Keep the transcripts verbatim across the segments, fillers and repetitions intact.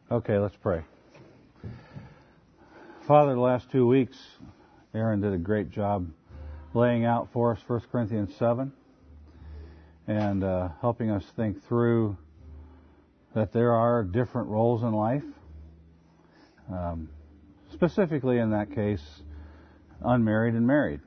Okay, let's pray. Father, the last two weeks, Aaron did a great job laying out for us First Corinthians seven and uh, helping us think through that there are different roles in life. Um, specifically in that case, unmarried and married.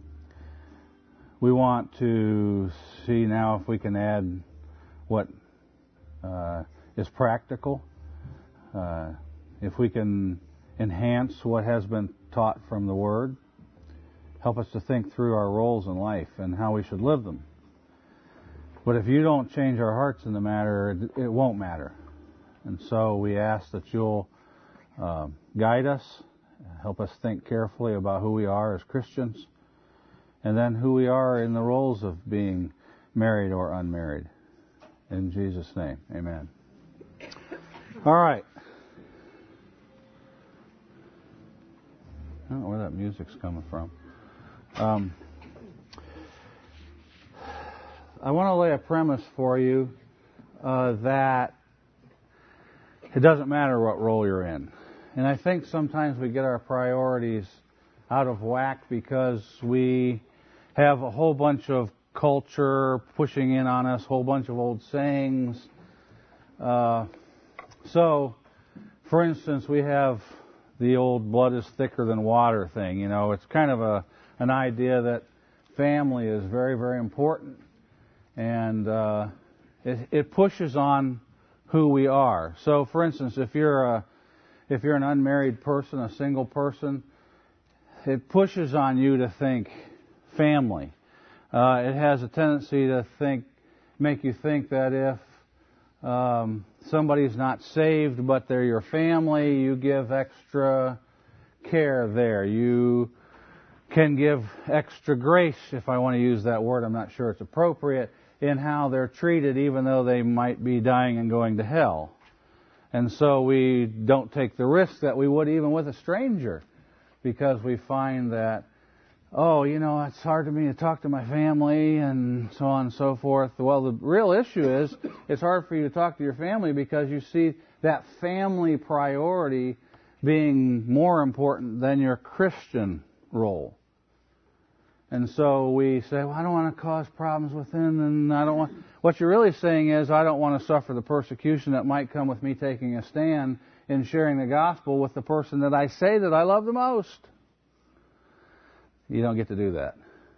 We want to see now if we can add what uh, is practical, uh, if we can enhance what has been taught from the Word, help us to think through our roles in life and how we should live them. But if you don't change our hearts in the matter, it, it won't matter. And so we ask that you'll uh, guide us, help us think carefully about who we are as Christians, and then who we are in the roles of being married or unmarried. In Jesus' name, amen. All right. I don't know where that music's coming from. Um, I want to lay a premise for you uh, that it doesn't matter what role you're in. And I think sometimes we get our priorities out of whack because we have a whole bunch of culture pushing in on us, a whole bunch of old sayings. Uh, so, for instance, we have the old blood is thicker than water thing. You know, it's kind of a an idea that family is very, very important. And uh, it, it pushes on who we are. So, for instance, if you're a if you're an unmarried person, a single person, it pushes on you to think family. Uh, it has a tendency to think, make you think that if um, somebody's not saved but they're your family, you give extra care there. You can give extra grace, if I want to use that word. I'm not sure it's appropriate, in how they're treated, even though they might be dying and going to hell. And so we don't take the risk that we would even with a stranger, because we find that, oh, you know, it's hard to me to talk to my family and so on and so forth. Well, the real issue is it's hard for you to talk to your family because you see that family priority being more important than your Christian role. And so we say, well, I don't want to cause problems with them, and I don't want... What you're really saying is, I don't want to suffer the persecution that might come with me taking a stand in sharing the gospel with the person that I say that I love the most. You don't get to do that.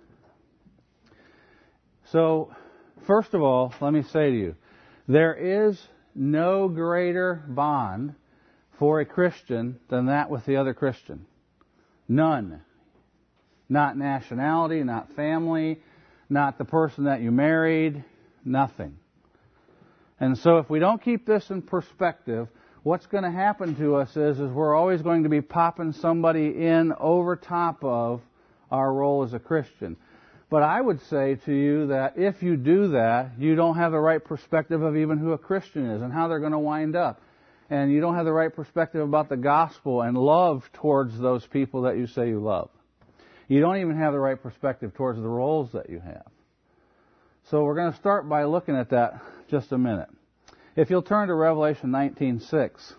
So, first of all, let me say to you, there is no greater bond for a Christian than that with the other Christian. None. Not nationality, not family, not the person that you married, nothing. And so if we don't keep this in perspective, what's going to happen to us is, is we're always going to be popping somebody in over top of our role as a Christian. But I would say to you that if you do that, you don't have the right perspective of even who a Christian is and how they're going to wind up. And you don't have the right perspective about the gospel and love towards those people that you say you love. You don't even have the right perspective towards the roles that you have. So we're going to start by looking at that just a minute. If you'll turn to Revelation nineteen six.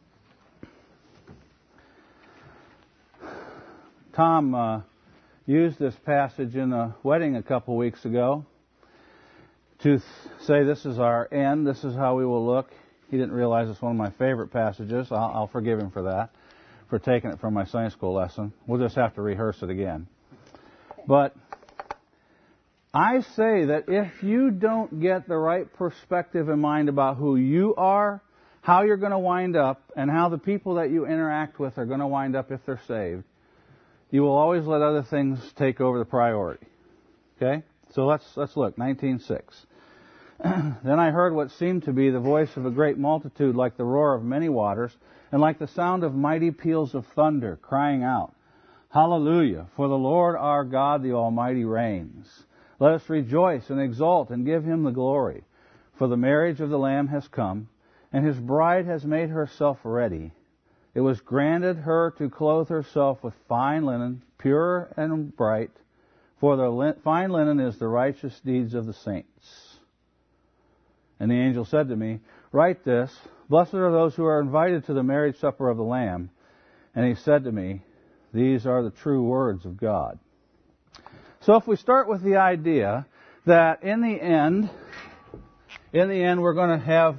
Tom uh, used this passage in a wedding a couple weeks ago to th- say this is our end, this is how we will look. He didn't realize it's one of my favorite passages. I'll, I'll forgive him for that, for taking it from my Sunday school lesson. We'll just have to rehearse it again. But I say that if you don't get the right perspective in mind about who you are, how you're going to wind up, and how the people that you interact with are going to wind up if they're saved, you will always let other things take over the priority. Okay? So let's let's look. nineteen six. Then I heard what seemed to be the voice of a great multitude, like the roar of many waters, and like the sound of mighty peals of thunder, crying out, Hallelujah! For the Lord our God, the Almighty, reigns. Let us rejoice and exult and give Him the glory. For the marriage of the Lamb has come, and His bride has made herself ready. It was granted her to clothe herself with fine linen, pure and bright, for the fine linen is the righteous deeds of the saints. And the angel said to me, Write this, Blessed are those who are invited to the marriage supper of the Lamb. And he said to me, these are the true words of God. So if we start with the idea that in the end, in the end we're going to have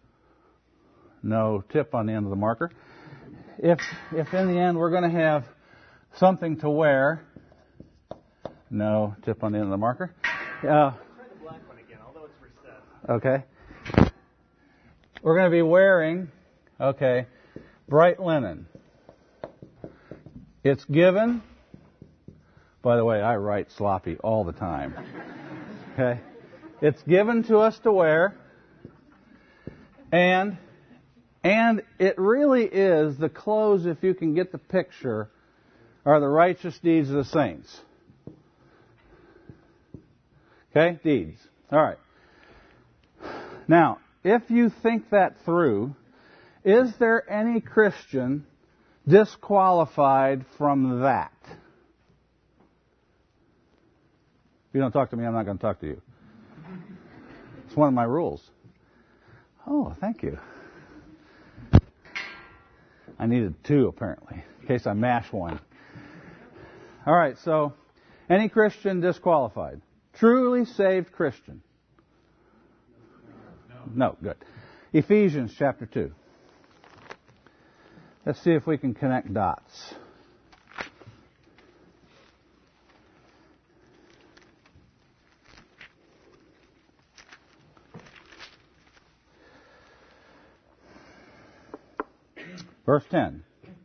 no tip on the end of the marker. If if in the end we're going to have something to wear, no tip on the end of the marker. Uh, Try the black one again, although it's recessed. Okay. We're going to be wearing, okay, bright linen. It's given. By the way, I write sloppy all the time. Okay. It's given to us to wear. And and it really is the clothes, if you can get the picture, are the righteous deeds of the saints. Okay? Deeds. All right. Now, if you think that through, is there any Christian disqualified from that? If you don't talk to me, I'm not going to talk to you. It's one of my rules. Oh, thank you. I needed two, apparently, in case I mash one. All right, so any Christian disqualified? Truly saved Christian? No. No, good. Ephesians chapter two. Let's see if we can connect dots. Verse ten.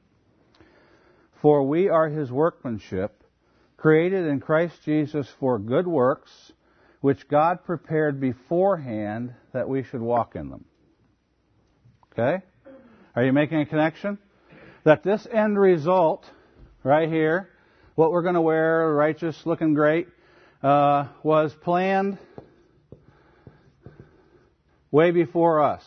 For we are his workmanship, created in Christ Jesus for good works, which God prepared beforehand that we should walk in them. Okay? Are you making a connection? That this end result, right here, what we're going to wear, righteous, looking great, uh, was planned way before us.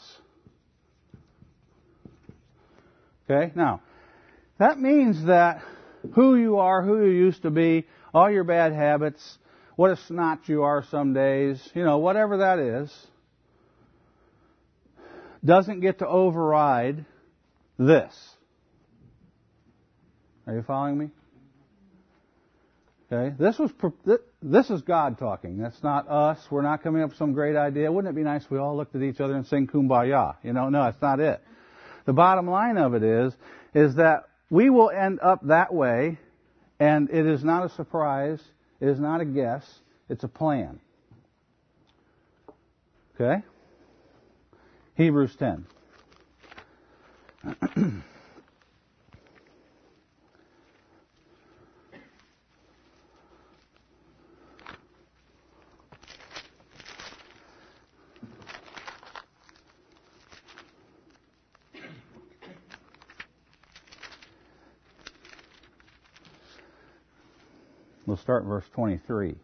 Okay? Now, that means that who you are, who you used to be, all your bad habits, what a snot you are some days, you know, whatever that is, doesn't get to override this. Are you following me? Okay? This was this is God talking. That's not us. We're not coming up with some great idea. Wouldn't it be nice if we all looked at each other and sang Kumbaya? You know, no, that's not it. The bottom line of it is, is that we will end up that way, and it is not a surprise. It is not a guess. It's a plan. Okay? Hebrews ten. We'll start in verse twenty-three.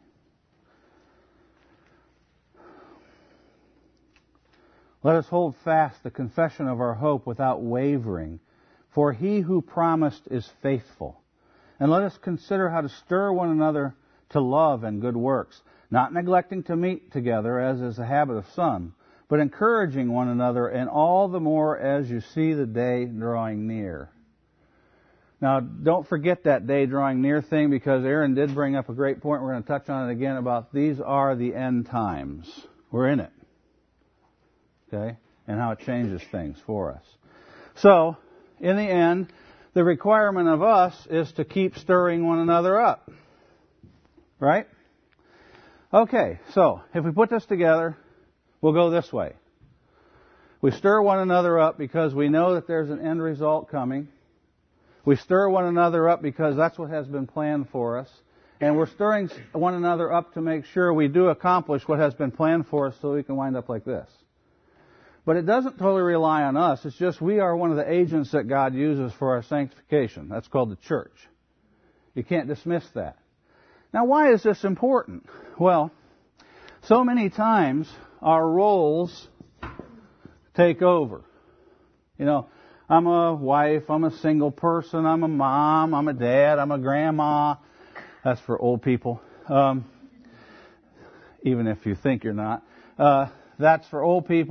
Let us hold fast the confession of our hope without wavering, for he who promised is faithful. And let us consider how to stir one another to love and good works, not neglecting to meet together as is the habit of some, but encouraging one another, and all the more as you see the day drawing near. Now, don't forget that day drawing near thing, because Aaron did bring up a great point. We're going to touch on it again about these are the end times. We're in it. Okay? And how it changes things for us. So, in the end, the requirement of us is to keep stirring one another up. Right? Okay, so, if we put this together, we'll go this way. We stir one another up because we know that there's an end result coming. We stir one another up because that's what has been planned for us. And we're stirring one another up to make sure we do accomplish what has been planned for us so we can wind up like this. But it doesn't totally rely on us. It's just we are one of the agents that God uses for our sanctification. That's called the church. You can't dismiss that. Now, why is this important? Well, so many times our roles take over. You know, I'm a wife, I'm a single person, I'm a mom, I'm a dad, I'm a grandma. That's for old people. Um, even if you think you're not. Uh, that's for old people.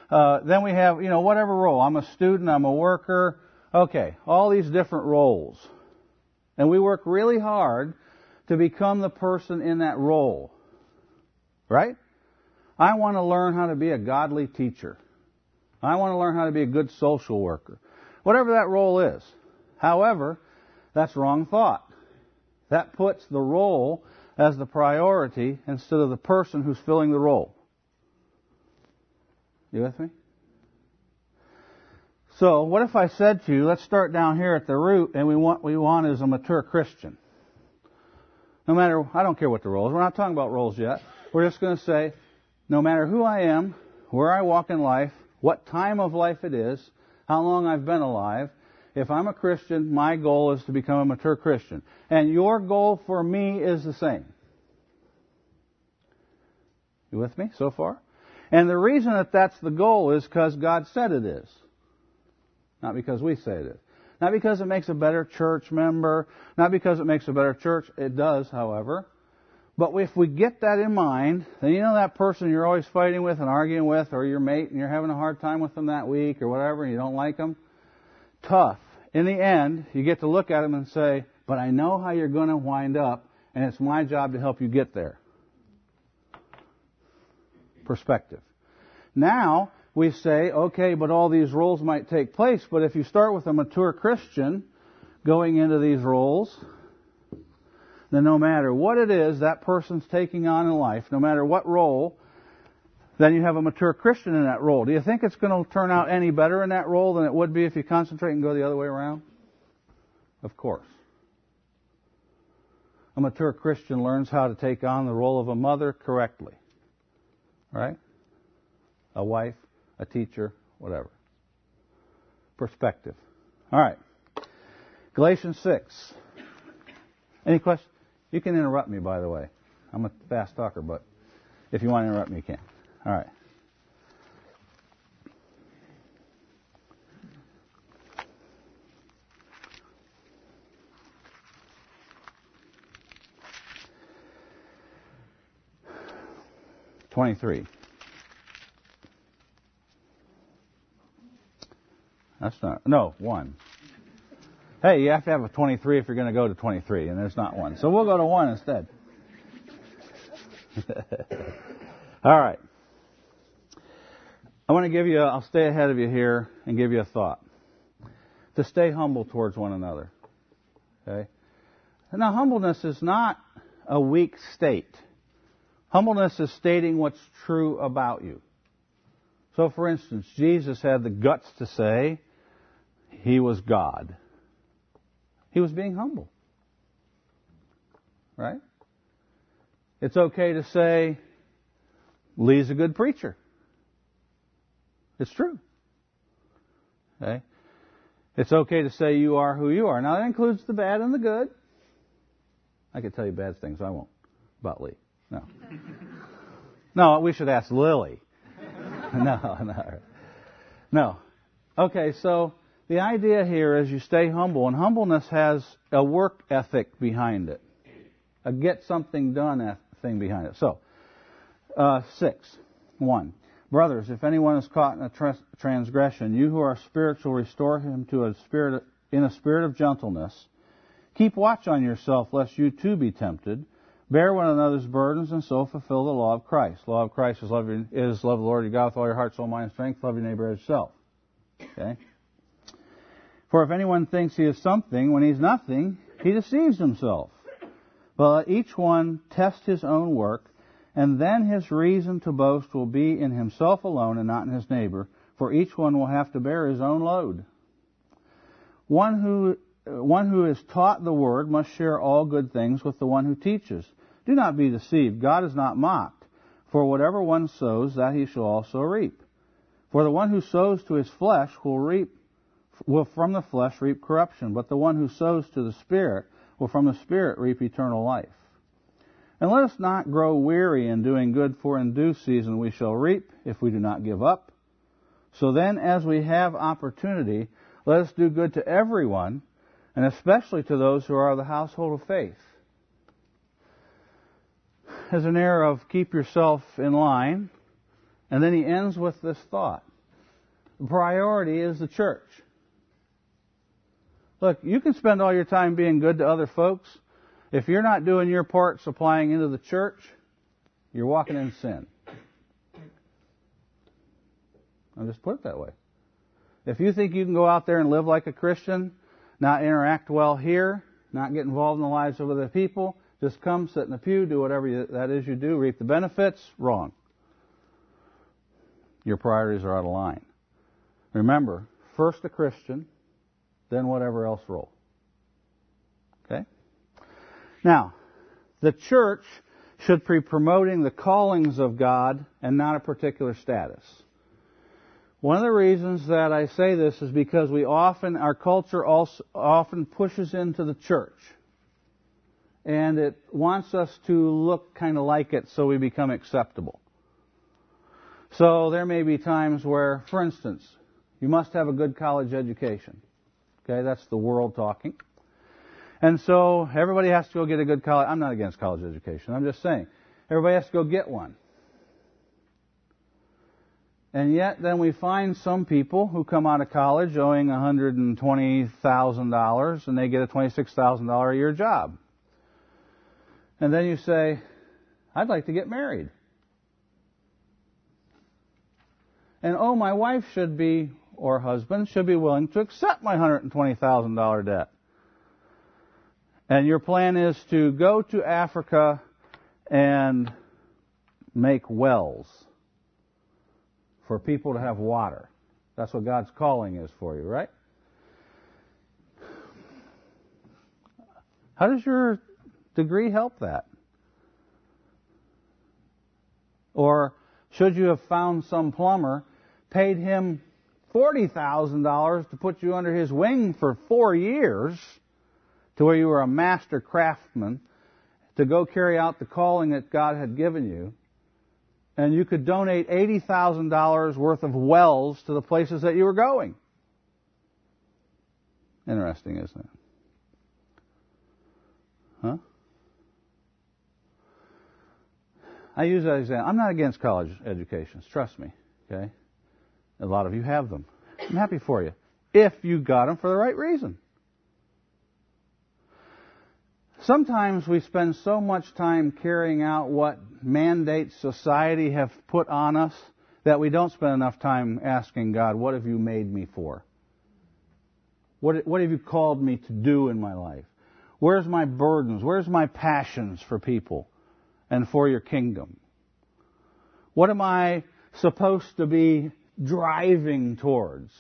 Uh, then we have, you know, whatever role. I'm a student, I'm a worker. Okay, all these different roles. And we work really hard to become the person in that role. Right? I want to learn how to be a godly teacher. I want to learn how to be a good social worker. Whatever that role is. However, that's wrong thought. That puts the role as the priority instead of the person who's filling the role. You with me? So, what if I said to you, let's start down here at the root, and we want we want is a mature Christian. No matter, I don't care what the role is. We're not talking about roles yet. We're just going to say, no matter who I am, where I walk in life, what time of life it is, how long I've been alive, if I'm a Christian, my goal is to become a mature Christian. And your goal for me is the same. You with me so far? And the reason that that's the goal is because God said it is. Not because we say it is. Not because it makes a better church member. Not because it makes a better church. It does, however. But if we get that in mind, then you know that person you're always fighting with and arguing with, or your mate, and you're having a hard time with them that week or whatever, and you don't like them. Tough. In the end, you get to look at them and say, but I know how you're going to wind up, and it's my job to help you get there. Perspective. Now, we say, okay, but all these roles might take place, but if you start with a mature Christian going into these roles, then no matter what it is that person's taking on in life, no matter what role, then you have a mature Christian in that role. Do you think it's going to turn out any better in that role than it would be if you concentrate and go the other way around? Of course. A mature Christian learns how to take on the role of a mother correctly. Right? A wife, a teacher, whatever. Perspective. All right. Galatians six. Any questions? You can interrupt me, by the way. I'm a fast talker, but if you want to interrupt me, you can. All right. twenty-three. That's not, no, one. Hey, you have to have a twenty-three if you're going to go to twenty-three, and there's not one. So we'll go to one instead. All right. I want to give you, a, I'll stay ahead of you here and give you a thought. To stay humble towards one another. Okay? Now, humbleness is not a weak state. Humbleness is stating what's true about you. So, for instance, Jesus had the guts to say he was God. He was being humble. Right? It's okay to say, Lee's a good preacher. It's true. Okay? It's okay to say you are who you are. Now, that includes the bad and the good. I could tell you bad things. I won't. About Lee. No. No, we should ask Lily. No, no. No. Okay, so the idea here is you stay humble, and humbleness has a work ethic behind it. A get something done thing behind it. So, uh, six. One. Brothers, if anyone is caught in a trans- transgression, you who are spiritual, restore him to a spirit in a spirit of gentleness. Keep watch on yourself, lest you too be tempted. Bear one another's burdens, and so fulfill the law of Christ. The law of Christ is love, your, is love the Lord your God with all your heart, soul, mind, and strength. Love your neighbor as yourself. Okay? For if anyone thinks he is something when he's nothing, he deceives himself. But let each one test his own work, and then his reason to boast will be in himself alone and not in his neighbor, for each one will have to bear his own load. One who, one who is taught the word must share all good things with the one who teaches. Do not be deceived. God is not mocked. For whatever one sows, that he shall also reap. For the one who sows to his flesh will reap, will from the flesh reap corruption, but the one who sows to the Spirit will from the Spirit reap eternal life. And let us not grow weary in doing good, for in due season we shall reap if we do not give up. So then, as we have opportunity, let us do good to everyone, and especially to those who are of the household of faith. As an air of keep yourself in line, and then he ends with this thought. The priority is the church. Look, you can spend all your time being good to other folks. If you're not doing your part supplying into the church, you're walking in sin. I'll just put it that way. If you think you can go out there and live like a Christian, not interact well here, not get involved in the lives of other people, just come, sit in the pew, do whatever you, that is you do, reap the benefits, wrong. Your priorities are out of line. Remember, first a Christian, then whatever else roll. Okay? Now, the church should be promoting the callings of God and not a particular status. One of the reasons that I say this is because we often, our culture also often pushes into the church. And it wants us to look kind of like it so we become acceptable. So there may be times where, for instance, you must have a good college education. Okay, that's the world talking. And so everybody has to go get a good college. I'm not against college education. I'm just saying. Everybody has to go get one. And yet then we find some people who come out of college owing one hundred twenty thousand dollars and they get a twenty-six thousand dollars a year job. And then you say, I'd like to get married. And oh, my wife should be, or husband, should be willing to accept my one hundred twenty thousand dollars debt. And your plan is to go to Africa and make wells for people to have water. That's what God's calling is for you, right? How does your degree help that? Or should you have found some plumber, paid him forty thousand dollars to put you under his wing for four years to where you were a master craftsman to go carry out the calling that God had given you, and you could donate eighty thousand dollars worth of wells to the places that you were going? Interesting, isn't it? Huh? I use that example. I'm not against college educations, trust me. Okay? A lot of you have them. I'm happy for you. If you got them for the right reason. Sometimes we spend so much time carrying out what mandates society have put on us that we don't spend enough time asking God, what have you made me for? What, what have you called me to do in my life? Where's my burdens? Where's my passions for people and for your kingdom? What am I supposed to be driving towards?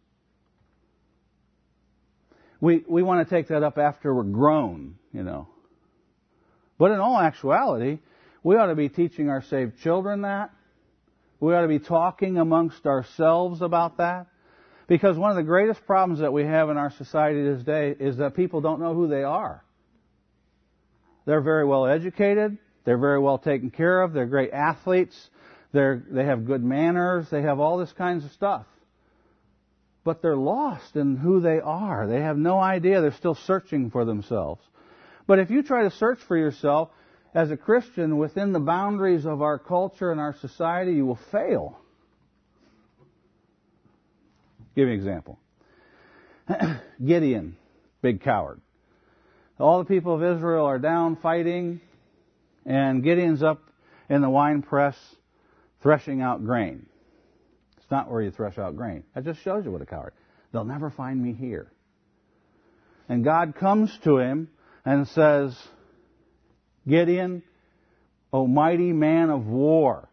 We we want to take that up after we're grown, you know. But in all actuality, we ought to be teaching our saved children that. We ought to be talking amongst ourselves about that. Because one of the greatest problems that we have in our society today is that people don't know who they are. They're very well educated. They're very well taken care of. They're great athletes. They're, they have good manners. They have all this kinds of stuff. But they're lost in who they are. They have no idea. They're still searching for themselves. But if you try to search for yourself as a Christian within the boundaries of our culture and our society, you will fail. Give you an example. Gideon, big coward. All the people of Israel are down fighting, and Gideon's up in the wine press threshing out grain. It's not where you thresh out grain. That just shows you what a coward. They'll never find me here. And God comes to him and says, Gideon, O mighty man of war.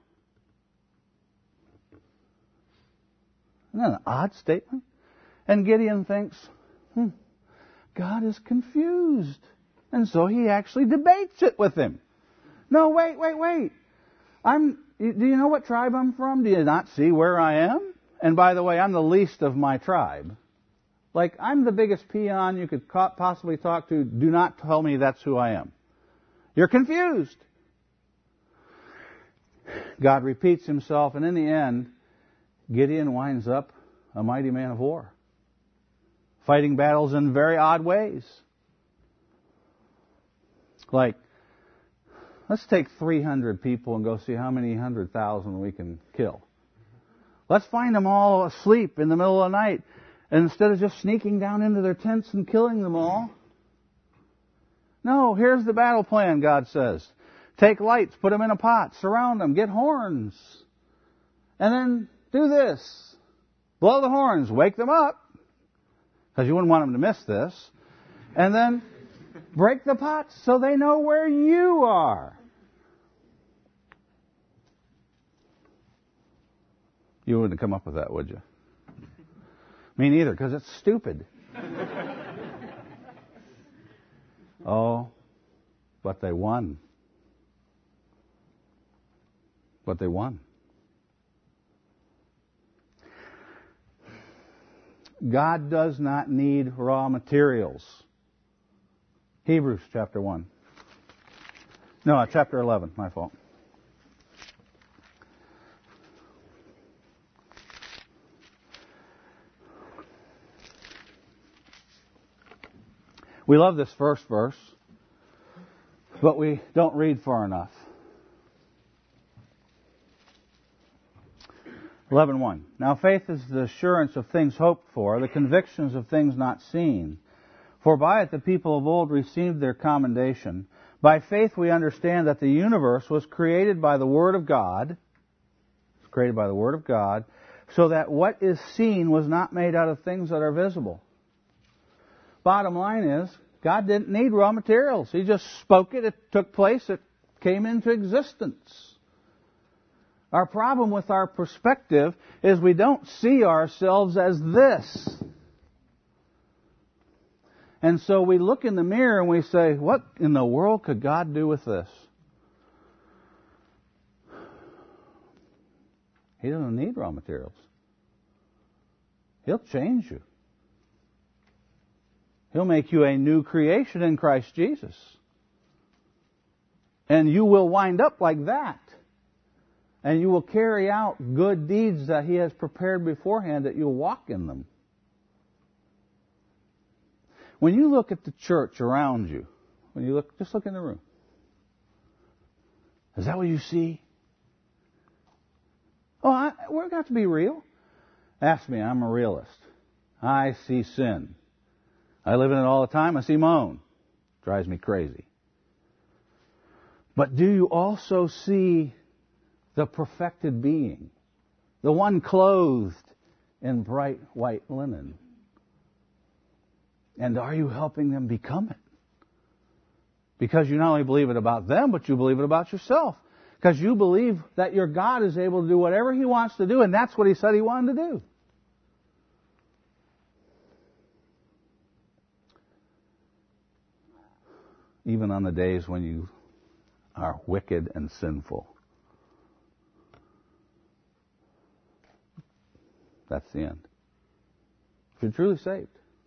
Isn't that an odd statement? And Gideon thinks, hmm, God is confused. And so he actually debates it with him. No, wait, wait, wait. I'm, do you know what tribe I'm from? Do you not see where I am? And by the way, I'm the least of my tribe. Like, I'm the biggest peon you could possibly talk to. Do not tell me that's who I am. You're confused. God repeats himself, and in the end, Gideon winds up a mighty man of war, fighting battles in very odd ways. Like, let's take three hundred people and go see how many hundred thousand we can kill. Let's find them all asleep in the middle of the night. And instead of just sneaking down into their tents and killing them all. No, here's the battle plan, God says. Take lights, put them in a pot, surround them, get horns. And then do this. Blow the horns, wake them up. Because you wouldn't want them to miss this. And then break the pots so they know where you are. You wouldn't come up with that, would you? Me neither, because it's stupid. Oh, but they won. But they won. God does not need raw materials. Hebrews chapter one. No, chapter eleven, my fault. We love this first verse, but we don't read far enough. eleven one. Now faith is the assurance of things hoped for, the convictions of things not seen. For by it the people of old received their commendation. By faith we understand that the universe was created by the Word of God, was created by the Word of God, so that what is seen was not made out of things that are visible. Bottom line is, God didn't need raw materials. He just spoke it, it took place, it came into existence. Our problem with our perspective is we don't see ourselves as this. And so we look in the mirror and we say, what in the world could God do with this? He doesn't need raw materials. He'll change you. He'll make you a new creation in Christ Jesus. And you will wind up like that. And you will carry out good deeds that He has prepared beforehand, that you'll walk in them. When you look at the church around you, when you look, just look in the room. Is that what you see? Oh, I, we've got to be real. Ask me, I'm a realist. I see sin. I live in it all the time. I see my own. Drives me crazy. But do you also see the perfected being? The one clothed in bright white linen? And are you helping them become it? Because you not only believe it about them, but you believe it about yourself. Because you believe that your God is able to do whatever He wants to do, and that's what He said He wanted to do. Even on the days when you are wicked and sinful. That's the end. If you're truly saved.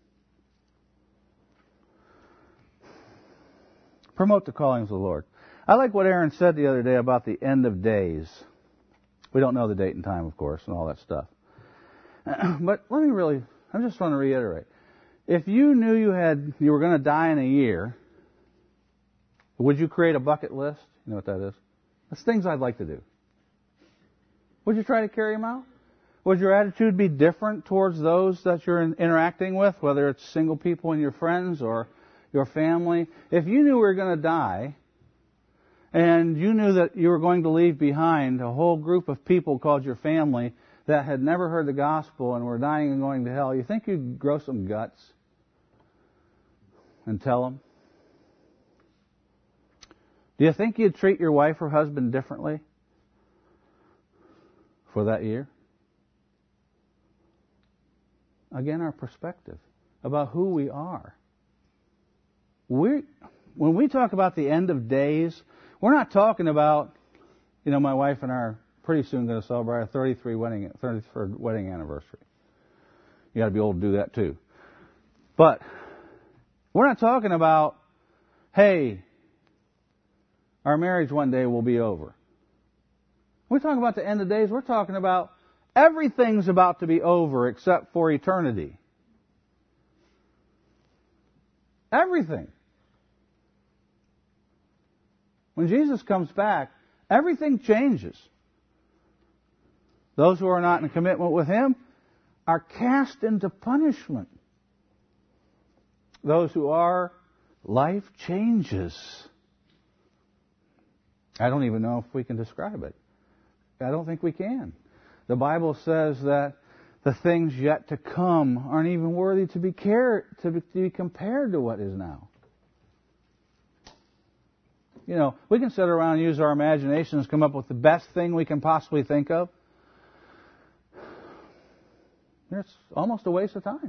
Promote the callings of the Lord. I like what Aaron said the other day about the end of days. We don't know the date and time, of course, and all that stuff. But let me really, I just want to reiterate. If you knew you had, you were going to die in a year, would you create a bucket list? You know what that is? That's things I'd like to do. Would you try to carry them out? Would your attitude be different towards those that you're interacting with, whether it's single people and your friends or your family? If you knew you were going to die, and you knew that you were going to leave behind a whole group of people called your family that had never heard the gospel and were dying and going to hell, you think you'd grow some guts and tell them? Do you think you'd treat your wife or husband differently for that year? Again, our perspective about who we are. We, when we talk about the end of days, we're not talking about, you know, my wife and I are pretty soon going to celebrate our thirty-three wedding, thirty-third wedding anniversary. You got to be old to do that too. But we're not talking about, hey, our marriage one day will be over. We're talking about the end of days. We're talking about everything's about to be over except for eternity. Everything. When Jesus comes back, everything changes. those who are not in commitment with Him are cast into punishment. Those who are, life changes. I don't even know if we can describe it. I don't think we can. The Bible says that the things yet to come aren't even worthy to be, cared, to be, to be compared to what is now. You know, we can sit around and use our imaginations, come up with the best thing we can possibly think of. It's almost a waste of time.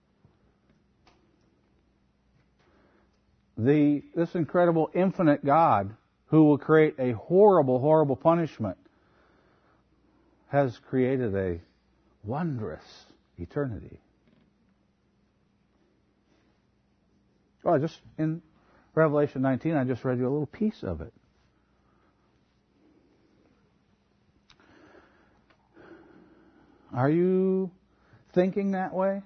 The, this incredible infinite God who will create a horrible, horrible punishment has created a wondrous eternity. Oh, I just in Revelation nineteen, I just read you a little piece of it. Are you thinking that way?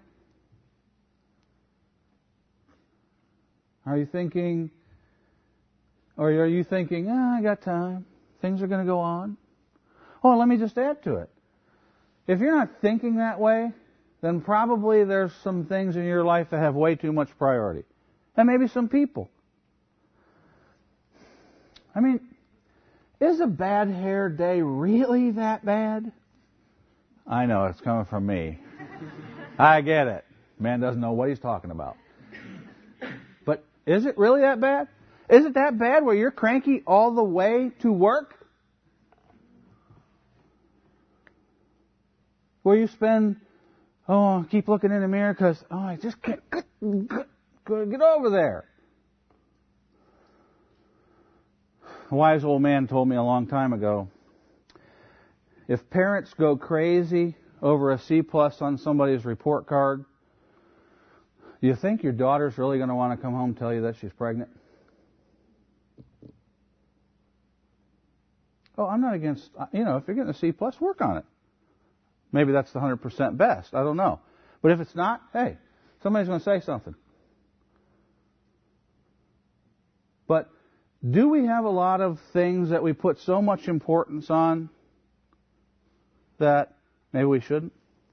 Are you thinking, or are you thinking, ah, I got time, things are going to go on? Oh, let me just add to it. If you're not thinking that way, then probably there's some things in your life that have way too much priority. And maybe some people. I mean, is a bad hair day really that bad? I know, it's coming from me. I get it. Man doesn't know what he's talking about. But is it really that bad? Is it that bad where you're cranky all the way to work? Where you spend, oh, keep looking in the mirror because, oh, I just can't get, get, get over there. A wise old man told me a long time ago, if parents go crazy over a C plus on somebody's report card, do you think your daughter's really going to want to come home and tell you that she's pregnant? Oh, I'm not against, you know, if you're getting a C plus, work on it. Maybe that's the one hundred percent best. I don't know. But if it's not, hey, somebody's going to say something. But do we have a lot of things that we put so much importance on that maybe we shouldn't?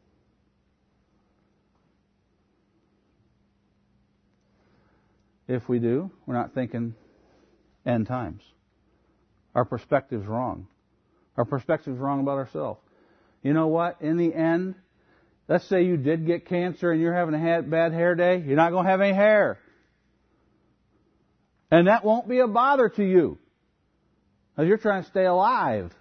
If we do, we're not thinking end times. Our perspective's wrong. Our perspective's wrong about ourselves. You know what? In the end, let's say you did get cancer and you're having a bad hair day. You're not going to have any hair. And that won't be a bother to you. Because you're trying to stay alive.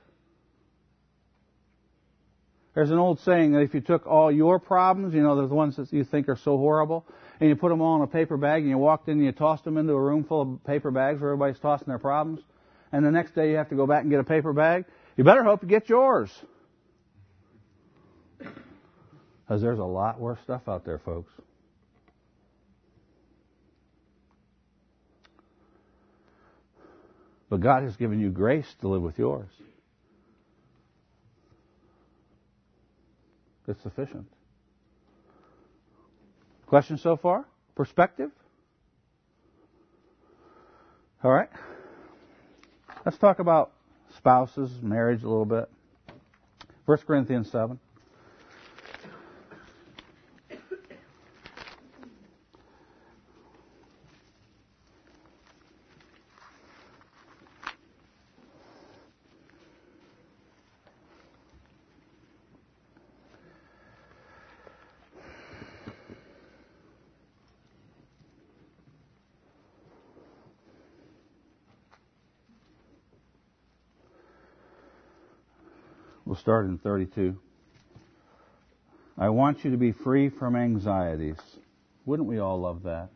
There's an old saying that if you took all your problems, you know, the ones that you think are so horrible, and you put them all in a paper bag and you walked in and you tossed them into a room full of paper bags where everybody's tossing their problems, and the next day you have to go back and get a paper bag, you better hope you get yours. Because there's a lot worse stuff out there, folks. But God has given you grace to live with yours. It's sufficient. Questions so far? Perspective? All right. Let's talk about spouses, marriage a little bit. First Corinthians seven. We'll start in thirty-two. I want you to be free from anxieties. Wouldn't we all love that?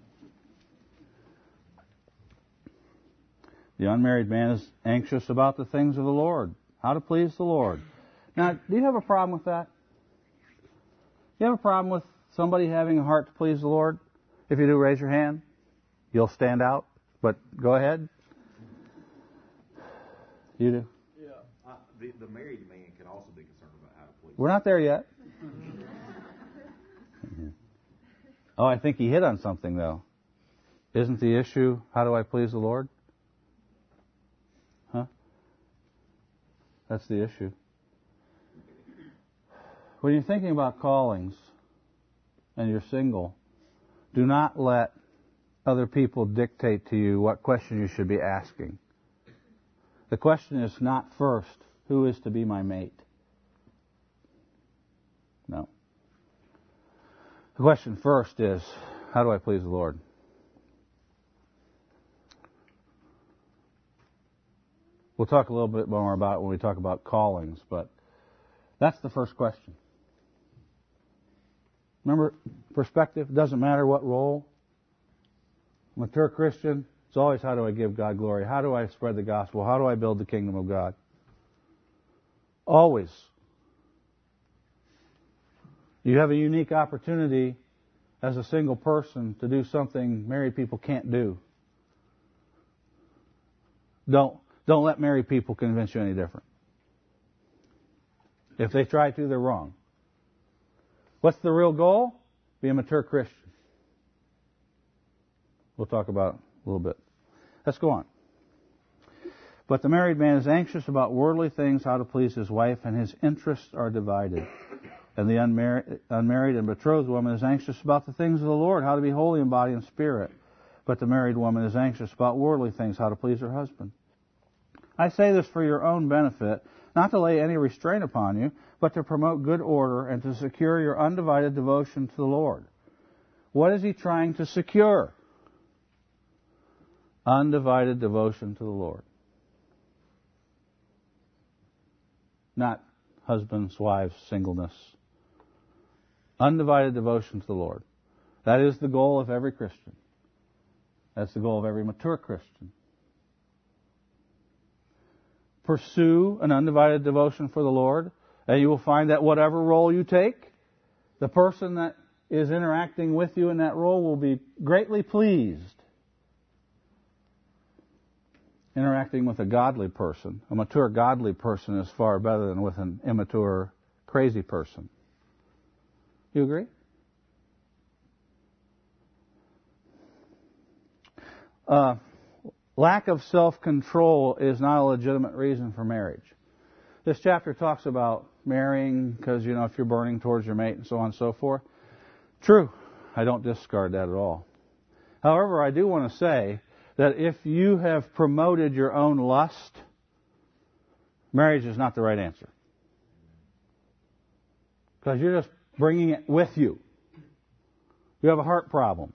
The unmarried man is anxious about the things of the Lord, how to please the Lord. Now, do you have a problem with that? Do you have a problem with somebody having a heart to please the Lord? If you do, raise your hand. You'll stand out, but go ahead. You do. Yeah. Uh, the, the married man can also be concerned about how to please. We're not there yet. Oh, I think he hit on something, though. Isn't the issue, how do I please the Lord? Huh? That's the issue. When you're thinking about callings and you're single, do not let other people dictate to you what question you should be asking. The question is not first, who is to be my mate? No. The question first is, how do I please the Lord? We'll talk a little bit more about it when we talk about callings, but that's the first question. Remember, perspective, it doesn't matter what role. Mature Christian, it's always how do I give God glory? How do I spread the gospel? How do I build the kingdom of God? Always. You have a unique opportunity as a single person to do something married people can't do. Don't, don't let married people convince you any different. If they try to, they're wrong. What's the real goal? Be a mature Christian. We'll talk about it a little bit. Let's go on. But the married man is anxious about worldly things, how to please his wife, and his interests are divided. And the unmarried, unmarried and betrothed woman is anxious about the things of the Lord, how to be holy in body and spirit. But the married woman is anxious about worldly things, how to please her husband. I say this for your own benefit, not to lay any restraint upon you, but to promote good order and to secure your undivided devotion to the Lord. What is he trying to secure? Undivided devotion to the Lord. Not husbands, wives, singleness. Undivided devotion to the Lord. That is the goal of every Christian. That's the goal of every mature Christian. Pursue an undivided devotion for the Lord, and you will find that whatever role you take, the person that is interacting with you in that role will be greatly pleased. Interacting with a godly person, a mature godly person, is far better than with an immature, crazy person. You agree? Uh, lack of self-control is not a legitimate reason for marriage. This chapter talks about marrying because, you know, if you're burning towards your mate and so on and so forth. True. I don't discard that at all. However, I do want to say that if you have promoted your own lust, marriage is not the right answer. Because you're just bringing it with you. You have a heart problem.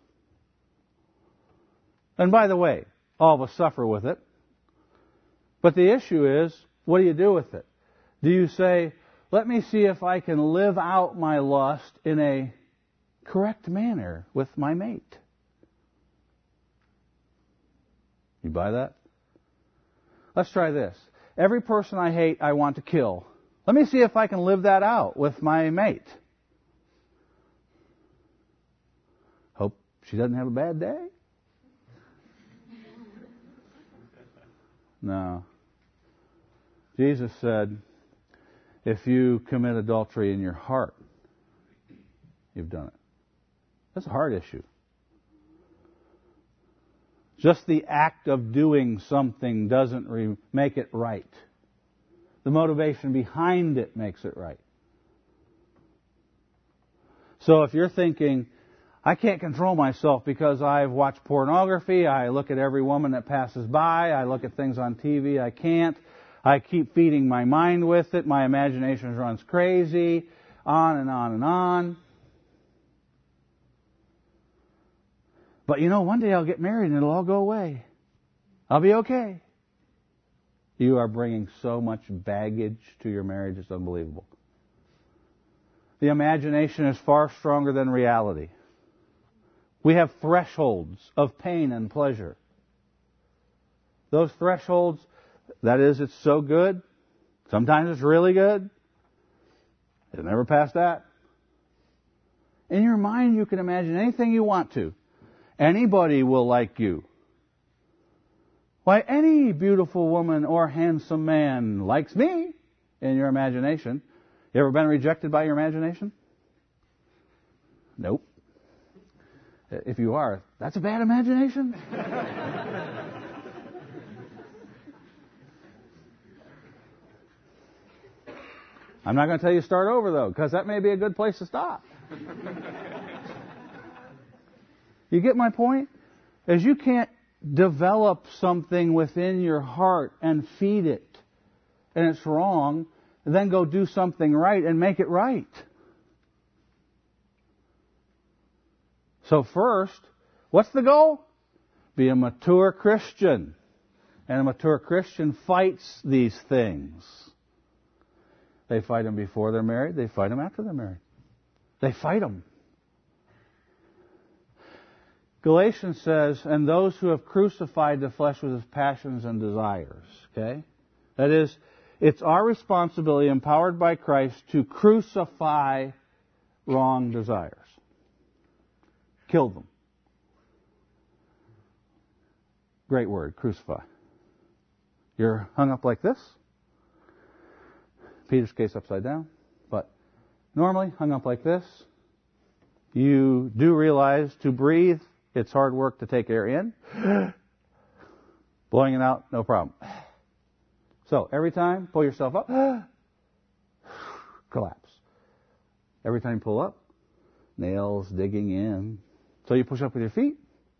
And by the way, all of us suffer with it. But the issue is, what do you do with it? Do you say, let me see if I can live out my lust in a correct manner with my mate? You buy that? Let's try this. Every person I hate, I want to kill. Let me see if I can live that out with my mate. Hope she doesn't have a bad day? No. Jesus said, if you commit adultery in your heart, you've done it. That's a heart issue. Just the act of doing something doesn't re- make it right. The motivation behind it makes it right. So if you're thinking, I can't control myself because I've watched pornography, I look at every woman that passes by, I look at things on T V, I can't, I keep feeding my mind with it, my imagination runs crazy, on and on and on. But you know, one day I'll get married and it'll all go away. I'll be okay. You are bringing so much baggage to your marriage, it's unbelievable. The imagination is far stronger than reality. We have thresholds of pain and pleasure. Those thresholds, that is, it's so good. Sometimes it's really good. It'll never pass that. In your mind, you can imagine anything you want to. Anybody will like you. Why, any beautiful woman or handsome man likes me in your imagination. You ever been rejected by your imagination? Nope. If you are, that's a bad imagination. I'm not going to tell you to start over, though, because that may be a good place to stop. You get my point? As you can't develop something within your heart and feed it, and it's wrong, then go do something right and make it right. So first, what's the goal? Be a mature Christian. And a mature Christian fights these things. They fight them before they're married. They fight them after they're married. They fight them. Galatians says, and those who have crucified the flesh with its passions and desires. Okay? That is, it's our responsibility, empowered by Christ, to crucify wrong desires. Kill them. Great word, crucify. You're hung up like this. Peter's case upside down. But normally, hung up like this. You do realize to breathe, it's hard work to take air in. Blowing it out, no problem. So, every time, pull yourself up. Collapse. Every time you pull up, nails digging in. So you push up with your feet,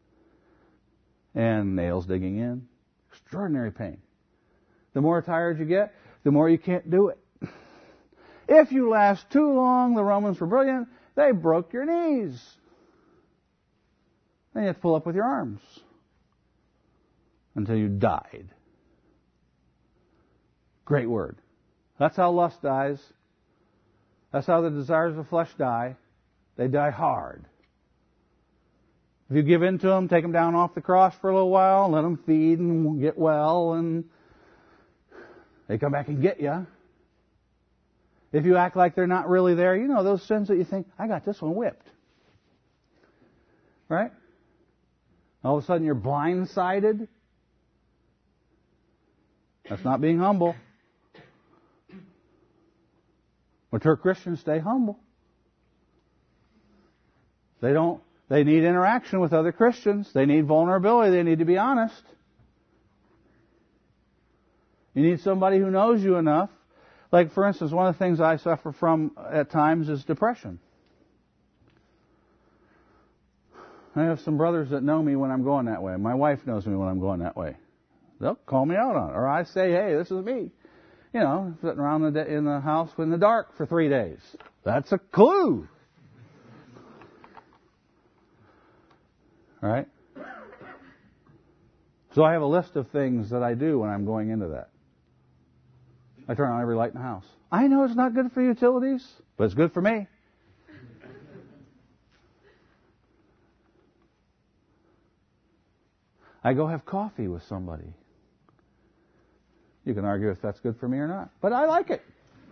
and nails digging in. Extraordinary pain. The more tired you get, the more you can't do it. If you last too long, the Romans were brilliant, they broke your knees. Then you have to pull up with your arms until you died. Great word. That's how lust dies. That's how the desires of the flesh die. They die hard. If you give in to them, take them down off the cross for a little while, let them feed and get well, and they come back and get you. If you act like they're not really there, you know, those sins that you think, I got this one whipped. Right? All of a sudden you're blindsided. That's not being humble. Mature Christians stay humble. They don't, they need interaction with other Christians. They need vulnerability. They need to be honest. You need somebody who knows you enough. Like, for instance, one of the things I suffer from at times is depression. I have some brothers that know me when I'm going that way. My wife knows me when I'm going that way. They'll call me out on it. Or I say, hey, this is me. You know, sitting around in the, in the house in the dark for three days. That's a clue. All right? So I have a list of things that I do when I'm going into that. I turn on every light in the house. I know it's not good for utilities, but it's good for me. I go have coffee with somebody. You can argue if that's good for me or not, but I like it.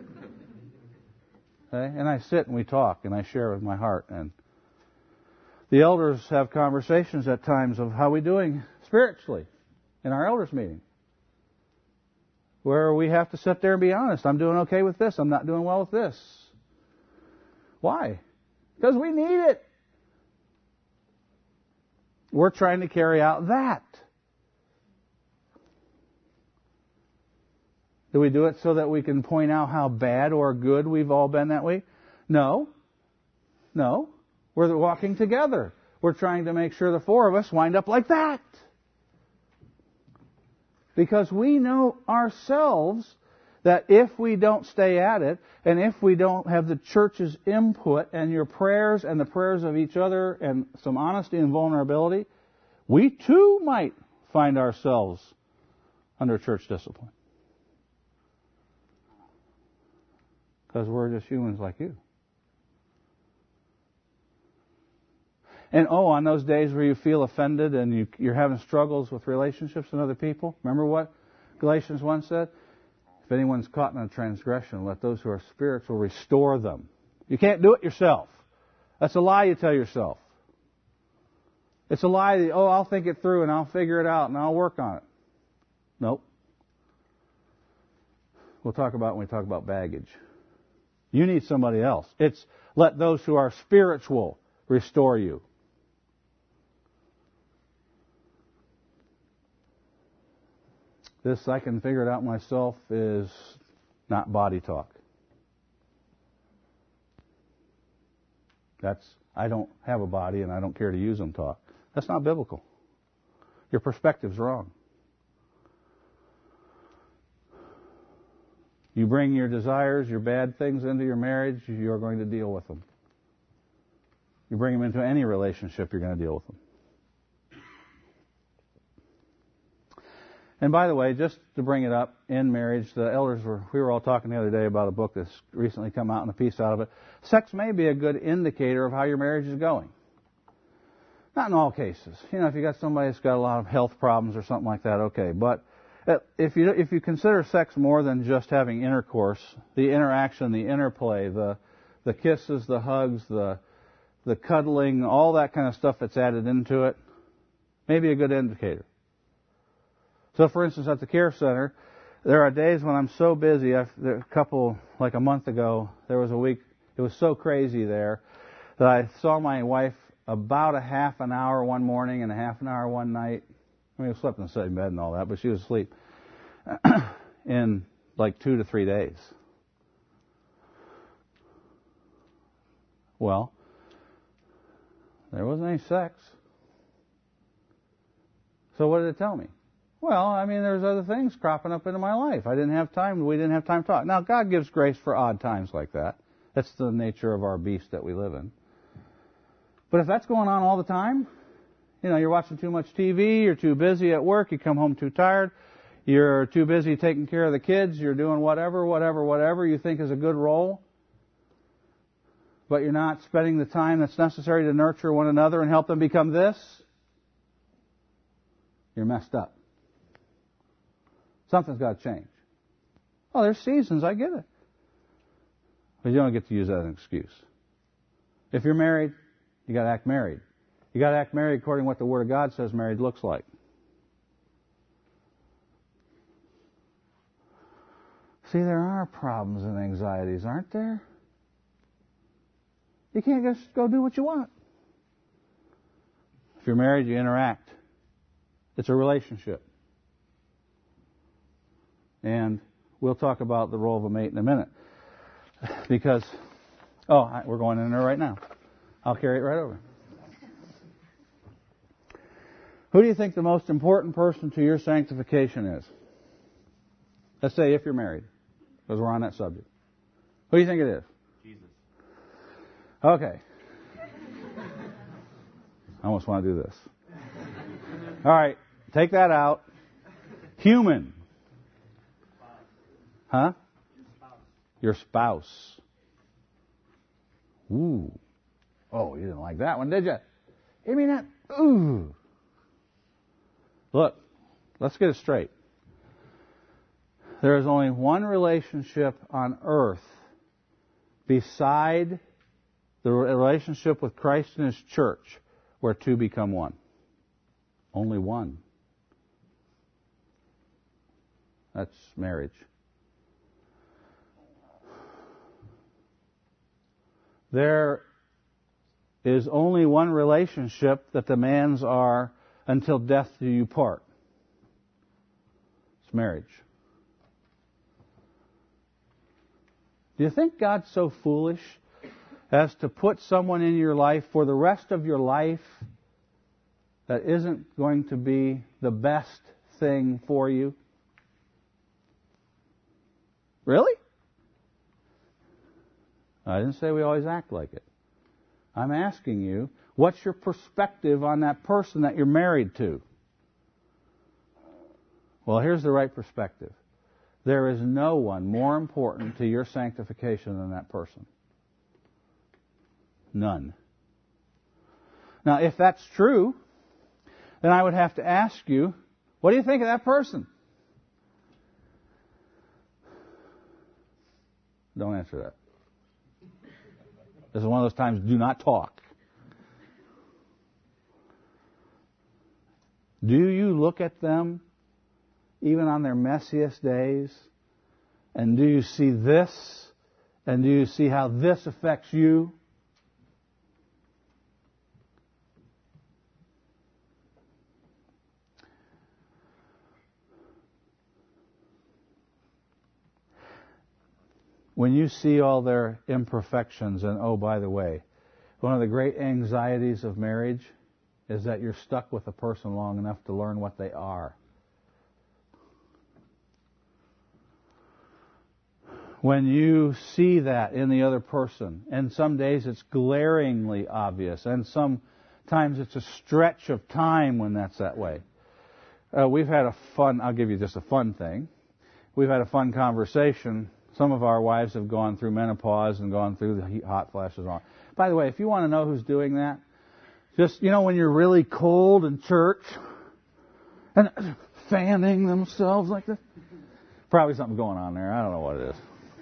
Okay? And I sit and we talk and I share with my heart. And the elders have conversations at times of how we're doing spiritually in our elders meeting, where we have to sit there and be honest. I'm doing okay with this. I'm not doing well with this. Why? Because we need it. We're trying to carry out that. Do we do it so that we can point out how bad or good we've all been that week? No. No. We're walking together. We're trying to make sure the four of us wind up like that. Because we know ourselves that if we don't stay at it, and if we don't have the church's input and your prayers and the prayers of each other and some honesty and vulnerability, we too might find ourselves under church discipline. Because we're just humans like you. And oh, on those days where you feel offended and you, you're having struggles with relationships and other people, remember what Galatians one said? If anyone's caught in a transgression, let those who are spiritual restore them. You can't do it yourself. That's a lie you tell yourself. It's a lie that, oh, I'll think it through and I'll figure it out and I'll work on it. Nope. We'll talk about it when we talk about baggage. You need somebody else. It's let those who are spiritual restore you. This, I can figure it out myself, is not body talk. That's, I don't have a body and I don't care to use them talk. That's not biblical. Your perspective's wrong. You bring your desires, your bad things into your marriage, you're going to deal with them. You bring them into any relationship, you're going to deal with them. And by the way, just to bring it up, in marriage, the elders were, we were all talking the other day about a book that's recently come out and a piece out of it. Sex may be a good indicator of how your marriage is going. Not in all cases. You know, if you got somebody that's got a lot of health problems or something like that, okay. But if you if you consider sex more than just having intercourse, the interaction, the interplay, the the kisses, the hugs, the the cuddling, all that kind of stuff that's added into it, maybe a good indicator. So, for instance, at the care center, there are days when I'm so busy. I've, there, a couple, like a month ago, there was a week, it was so crazy there that I saw my wife about a half an hour one morning and a half an hour one night. I mean, I slept in the same bed and all that, but she was asleep in like two to three days. Well, there wasn't any sex. So what did it tell me? Well, I mean, there's other things cropping up into my life. I didn't have time. We didn't have time to talk. Now, God gives grace for odd times like that. That's the nature of our beast that we live in. But if that's going on all the time, you know, you're watching too much T V, you're too busy at work, you come home too tired, you're too busy taking care of the kids, you're doing whatever, whatever, whatever you think is a good role, but you're not spending the time that's necessary to nurture one another and help them become this, you're messed up. Something's got to change. Oh, there's seasons, I get it. But you don't get to use that as an excuse. If you're married, you got to act married. You got to act married according to what the Word of God says married looks like. See, there are problems and anxieties, aren't there? You can't just go do what you want. If you're married, you interact. It's a relationship. And we'll talk about the role of a mate in a minute. Because, oh, we're going in there right now. I'll carry it right over. Who do you think the most important person to your sanctification is? Let's say if you're married, because we're on that subject. Who do you think it is? Jesus. Okay. I almost want to do this. All right, take that out. Human. Huh? Your spouse. Ooh. Oh, you didn't like that one, did you? You mean that? Ooh. Look, let's get it straight. There is only one relationship on earth beside the relationship with Christ and His church where two become one. Only one. That's marriage. There is only one relationship that demands are until death do you part. It's marriage. Do you think God's so foolish as to put someone in your life for the rest of your life that isn't going to be the best thing for you? Really? I didn't say we always act like it. I'm asking you, what's your perspective on that person that you're married to? Well, here's the right perspective. There is no one more important to your sanctification than that person. None. Now, if that's true, then I would have to ask you, what do you think of that person? Don't answer that. This is one of those times, do not talk. Do you look at them, even on their messiest days, and do you see this, and do you see how this affects you? When you see all their imperfections, and oh, by the way, One of the great anxieties of marriage is that you're stuck with a person long enough to learn what they are. When you see that in the other person, and some days it's glaringly obvious, and sometimes it's a stretch of time when that's that way. Uh, we've had a fun, I'll give you just a fun thing. We've had a fun conversation. Some of our wives have gone through menopause and gone through the heat, hot flashes on. By the way, if you want to know who's doing that, just, you know, when you're really cold in church and fanning themselves like this, probably something going on there. I don't know what it is.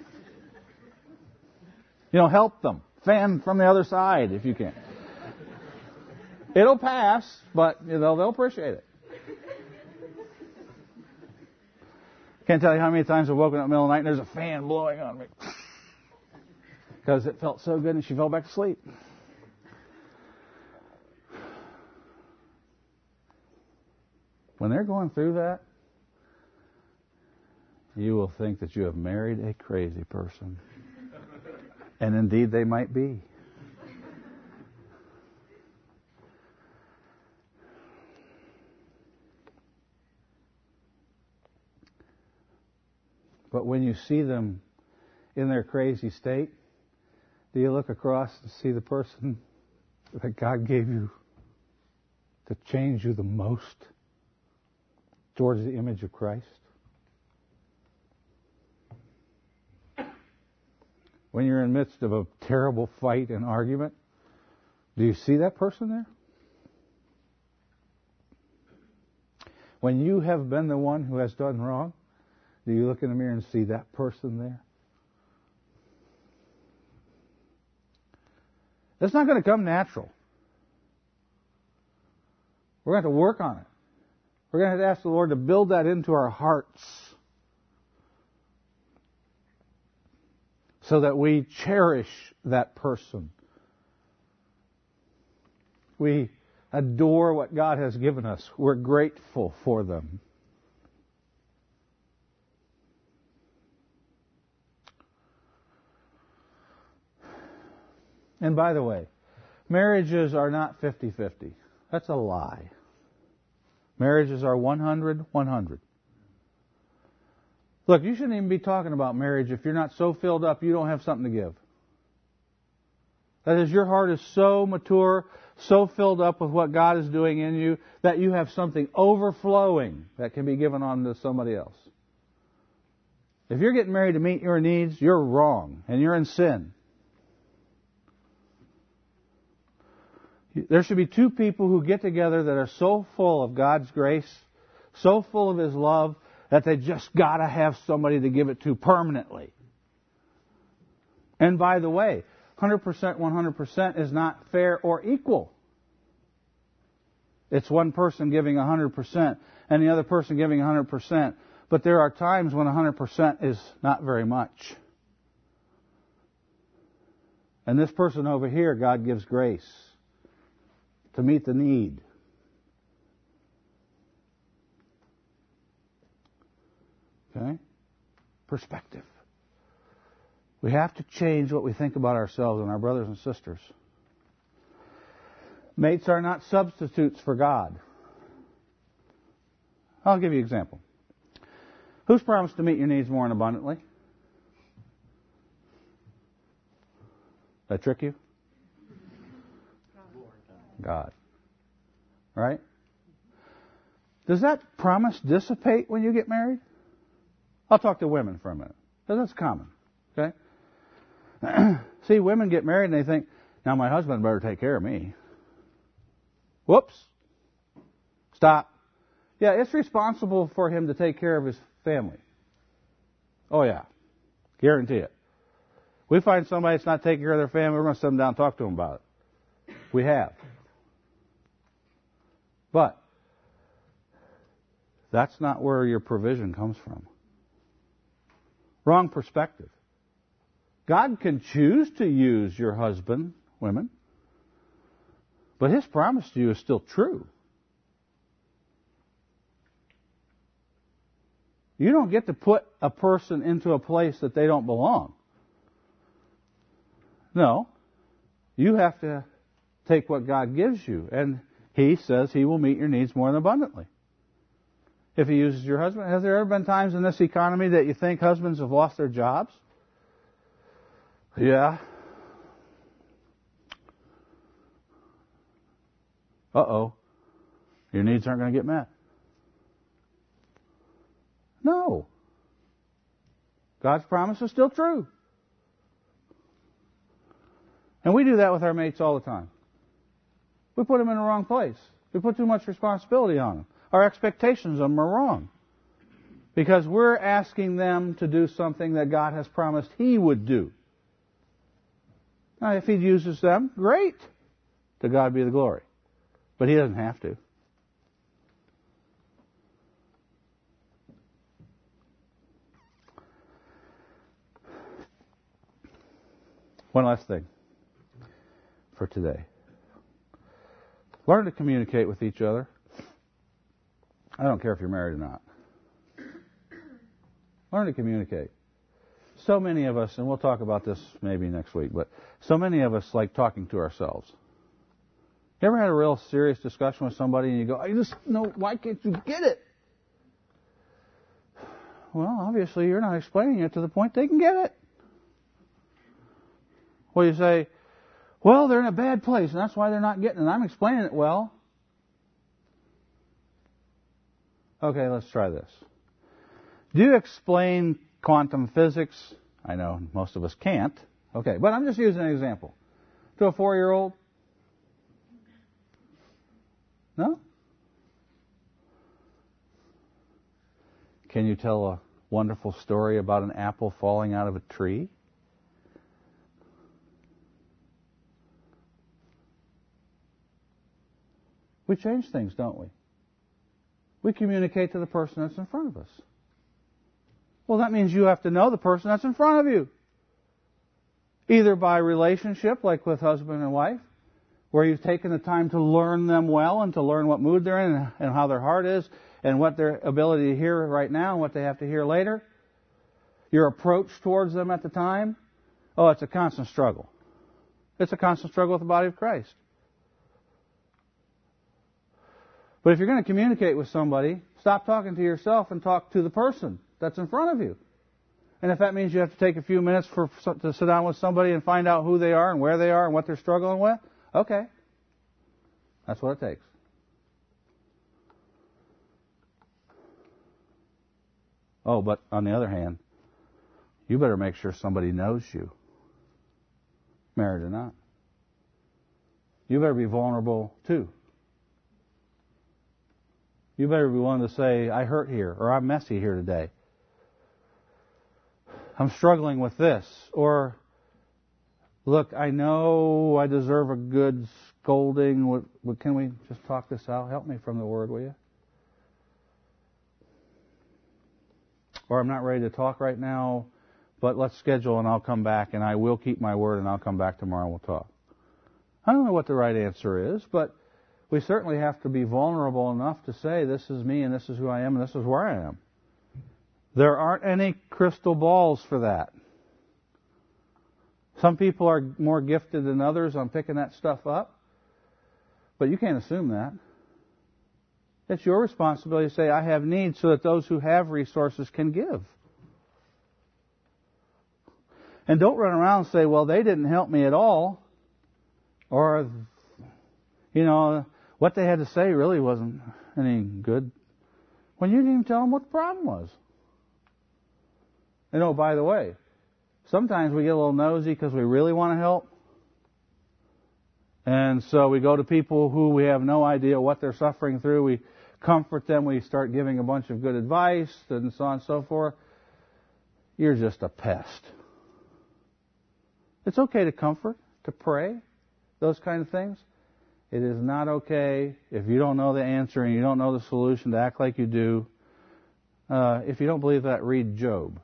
You know, help them. Fan from the other side if you can. It'll pass, but you know, they'll appreciate it. Can't tell you how many times I've woken up in the middle of the night and there's a fan blowing on me. Because it felt so good and she fell back to sleep. When they're going through that, you will think that you have married a crazy person. And indeed they might be. But when you see them in their crazy state, do you look across to see the person that God gave you to change you the most towards the image of Christ? When you're in the midst of a terrible fight and argument, do you see that person there? When you have been the one who has done wrong, do you look in the mirror and see that person there? It's not going to come natural. We're going to have to work on it. We're going to have to ask the Lord to build that into our hearts so that we cherish that person. We adore what God has given us. We're grateful for them. And by the way, marriages are not fifty-fifty. That's a lie. Marriages are one hundred one hundred. Look, you shouldn't even be talking about marriage if you're not so filled up you don't have something to give. That is, your heart is so mature, so filled up with what God is doing in you, that you have something overflowing that can be given on to somebody else. If you're getting married to meet your needs, you're wrong, and you're in sin. There should be two people who get together that are so full of God's grace, so full of His love, that they just got to have somebody to give it to permanently. And by the way, one hundred percent, one hundred percent is not fair or equal. It's one person giving one hundred percent and the other person giving one hundred percent. But there are times when one hundred percent is not very much. And this person over here, God gives grace to meet the need. Okay? Perspective. We have to change what we think about ourselves and our brothers and sisters. Mates are not substitutes for God. I'll give you an example. Who's promised to meet your needs more and abundantly? Did I trick you? God. Right? Does that promise dissipate when you get married? I'll talk to women for a minute, because that's common. Okay? See, women get married and they think, now my husband better take care of me. Whoops. Stop. Yeah, it's responsible for him to take care of his family. Oh yeah. Guarantee it. We find somebody that's not taking care of their family, we're going to sit them down and talk to them about it. We have. But that's not where your provision comes from. Wrong perspective. God can choose to use your husband, women, but His promise to you is still true. You don't get to put a person into a place that they don't belong. No. You have to take what God gives you. And He says He will meet your needs more than abundantly. If He uses your husband, has there ever been times in this economy that you think husbands have lost their jobs? Yeah. Uh-oh. Your needs aren't going to get met. No. God's promise is still true. And we do that with our mates all the time. We put them in the wrong place. We put too much responsibility on them. Our expectations of them are wrong. Because we're asking them to do something that God has promised He would do. Now, if He uses them, great. To God be the glory. But He doesn't have to. One last thing for today. Learn to communicate with each other. I don't care if you're married or not. Learn to communicate. So many of us, and we'll talk about this maybe next week, but so many of us like talking to ourselves. You ever had a real serious discussion with somebody and you go, I just know, why can't you get it? Well, obviously you're not explaining it to the point they can get it. Well, you say, well, they're in a bad place, and that's why they're not getting it. I'm explaining it well. Okay, let's try this. Do you explain quantum physics? I know most of us can't. Okay, but I'm just using an example. To a four-year-old? No? Can you tell a wonderful story about an apple falling out of a tree? We change things, don't we? We communicate to the person that's in front of us. Well, that means you have to know the person that's in front of you. Either by relationship, like with husband and wife, where you've taken the time to learn them well and to learn what mood they're in and how their heart is and what their ability to hear right now and what they have to hear later. Your approach towards them at the time. Oh, it's a constant struggle. It's a constant struggle with the body of Christ. But if you're going to communicate with somebody, stop talking to yourself and talk to the person that's in front of you. And if that means you have to take a few minutes for to sit down with somebody and find out who they are and where they are and what they're struggling with, okay. That's what it takes. Oh, but on the other hand, you better make sure somebody knows you, married or not. You better be vulnerable too. You better be willing to say, I hurt here, or I'm messy here today. I'm struggling with this. Or, look, I know I deserve a good scolding. What, what, can we just talk this out? Help me from the Word, will you? Or I'm not ready to talk right now, but let's schedule and I'll come back and I will keep my word and I'll come back tomorrow and we'll talk. I don't know what the right answer is, but we certainly have to be vulnerable enough to say, this is me and this is who I am and this is where I am. There aren't any crystal balls for that. Some people are more gifted than others on picking that stuff up, but you can't assume that. It's your responsibility to say, I have needs so that those who have resources can give. And don't run around and say, well, they didn't help me at all. Or, you know, what they had to say really wasn't any good. When you didn't even tell them what the problem was. And oh, by the way, sometimes we get a little nosy because we really want to help. And so we go to people who we have no idea what they're suffering through. We comfort them. We start giving a bunch of good advice and so on and so forth. You're just a pest. It's okay to comfort, to pray, those kind of things. It is not okay if you don't know the answer and you don't know the solution to act like you do. Uh, if you don't believe that, read Job.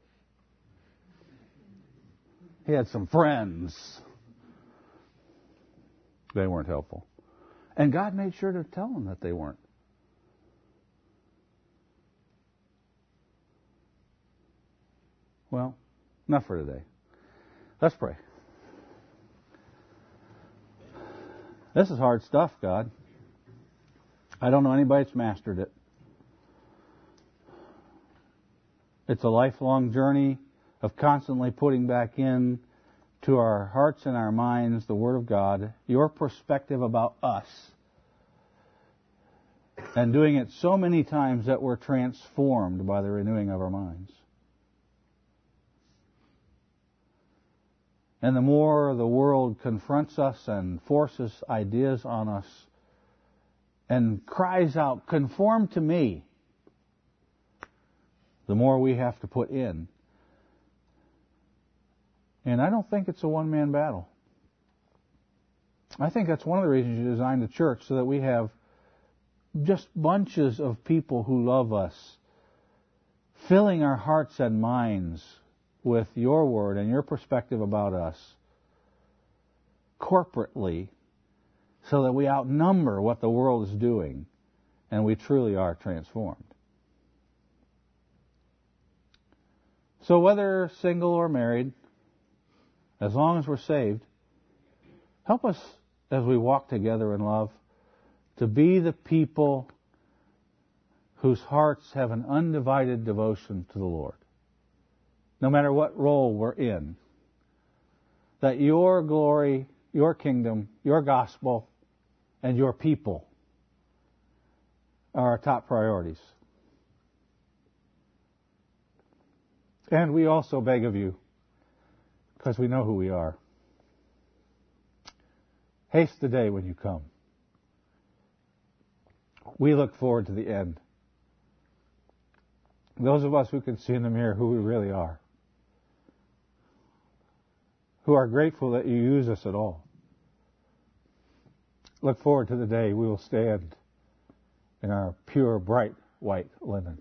He had some friends. They weren't helpful. And God made sure to tell him that they weren't. Well, enough for today. Let's pray. This is hard stuff, God. I don't know anybody that's mastered it. It's a lifelong journey of constantly putting back in to our hearts and our minds the Word of God, your perspective about us, and doing it so many times that we're transformed by the renewing of our minds. And the more the world confronts us and forces ideas on us and cries out, "Conform to me," the more we have to put in. And I don't think it's a one-man battle. I think that's one of the reasons you designed the church, so that we have just bunches of people who love us, filling our hearts and minds with your word and your perspective about us corporately, so that we outnumber what the world is doing and we truly are transformed. So whether single or married, as long as we're saved, help us as we walk together in love to be the people whose hearts have an undivided devotion to the Lord, no matter what role we're in. That your glory, your kingdom, your gospel, and your people are our top priorities. And we also beg of you, because we know who we are, haste the day when you come. We look forward to the end. Those of us who can see in the mirror who we really are, who are grateful that you use us at all, look forward to the day we will stand in our pure, bright, white linen,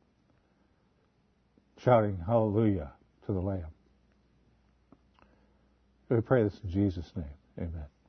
shouting hallelujah to the Lamb. We pray this in Jesus' name. Amen.